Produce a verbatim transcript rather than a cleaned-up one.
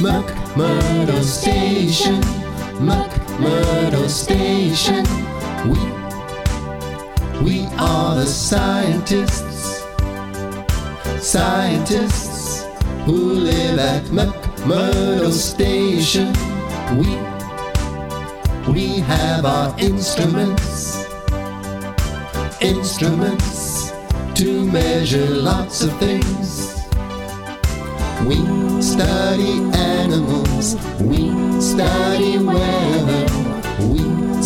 McMurdo Station, McMurdo Station. We, we are the scientists, scientists who live at McMurdo Station. We, we have our instruments, instruments to measure lots of things. We study animals, we study weather,